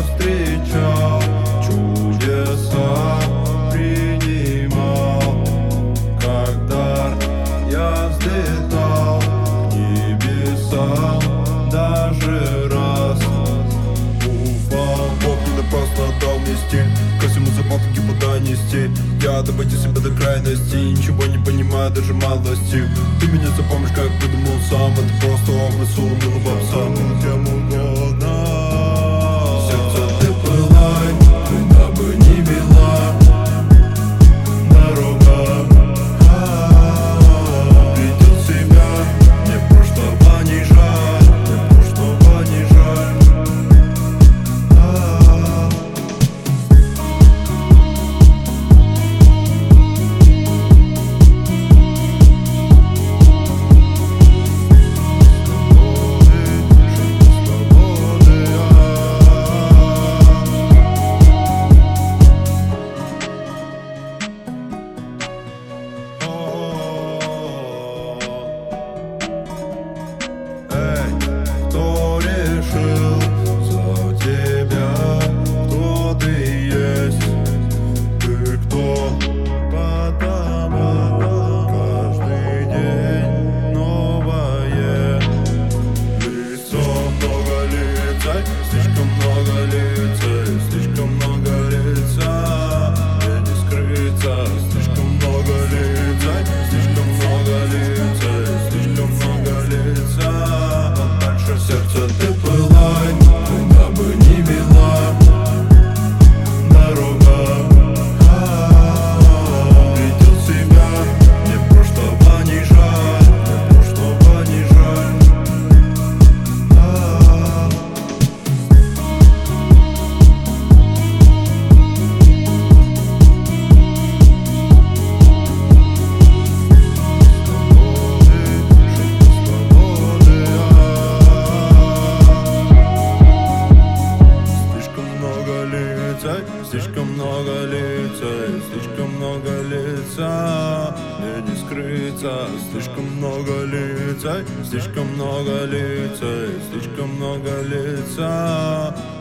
встречал, чудеса принимал, когда я взлетал к небесам, даже раз упал. Бог мне просто дал мне стиль, ко всему заботки куда нести. Я доводил себя до крайности, ничего не понимаю, даже малости. Ты меня запомнишь, как придумал сам, это просто образ унылого пса. Кем угодно сердце ты пылай, куда бы ни вела дорога. Видел себя, мне прошлого не жаль, мне прошлого не жаль. Кто решил за тебя, кто ты есть, ты кто? Потому каждый день новое лицо, много лицей, слишком много лицей, слишком много лица, мне не скрыться, слишком много лицей, слишком много лицей, слишком много лица. Сердце ты пылай, куда бы ни вела дорога. Видел себя, мне прошлого не жаль, мне прошлого не жаль. Слишком много лицей, слишком много лица, мне не скрыться. Слишком много лицей, слишком много лицей, слишком много лица.